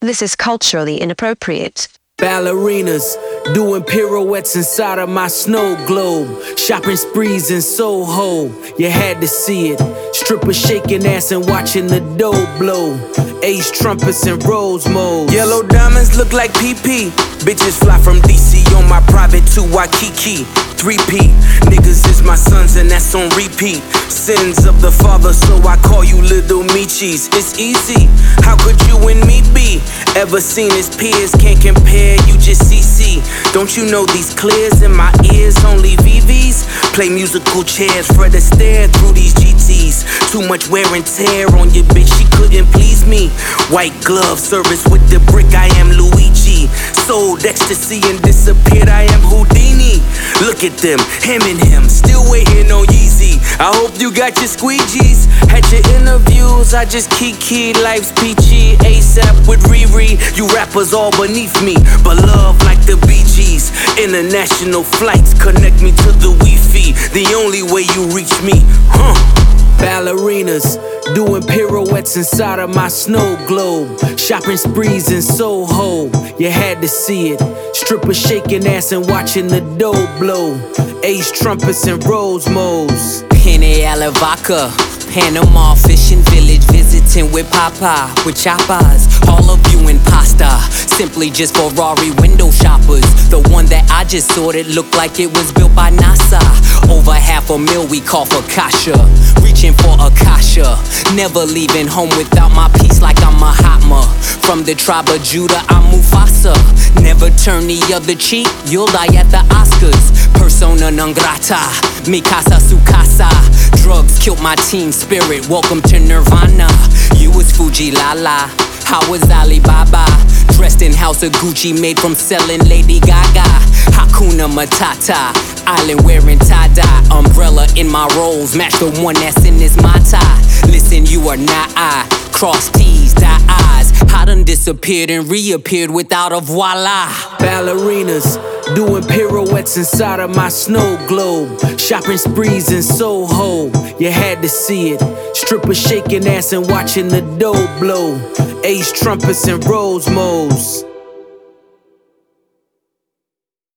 This is culturally inappropriate. Ballerinas doing pirouettes inside of my snow globe. Shopping sprees in Soho, you had to see it. Strippers shaking ass and watching the dough blow. Ace trumpets and rose modes. Yellow diamonds look like PP. Bitches fly from DC on my private to Waikiki. 3P, niggas is my sons and that's on repeat. Sins of the father, so I call you little Michis. It's easy, how could you and me be? Ever seen his peers, can't compare, you just CC. Don't you know these clears in my ears, only VVs? Play musical chairs, Fred Astaire through these GTs. Too much wear and tear on your bitch, she couldn't please me. White glove service with the brick, I am Luigi. Sold ecstasy and disappeared, I am Houdini. Look at them, him and him, still waiting on Yeezy. I hope you got your squeegees. Had your interviews, I just kiki. Life's peachy, ASAP with Riri. You rappers all beneath me, but love like the Bee Gees. International flights connect me to the Wi-Fi. The only way you reach me, Ballerinas doing pirouettes inside of my snow globe. Shopping sprees in Soho, you had to see it. Strippers shaking ass and watching the dough blow. Ace trumpets and rose modes. Pene a la vaca, Panama fishing village, visiting with Papa, with choppas. All of you in pasta, simply just Ferrari window shoppers. The one that I just sorted looked like it was built by NASA. Over $500,000 we call for Kasha, reaching for Akasha. Never leaving home without my piece like I'm Mahatma. From the tribe of Judah, I'm Mufasa. Never turn the other cheek, you'll die at the Oscars. Persona non grata, mi casa su casa. Drugs killed my teen spirit, welcome to Nirvana. You was Fuji Lala, I was Alibaba. Dressed in House of Gucci, made from selling Lady Gaga. Hakuna Matata, island wearing tie-dye. Umbrella in my rolls, match the one that's in this Mata. Listen, you are not I, cross T's, dot I's. I done disappeared and reappeared without a voila. Ballerinas doing pirouettes inside of my snow globe. Shopping sprees in Soho, you had to see it. Strippers shaking ass and watching the dough blow. Ace trumpets and rose modes.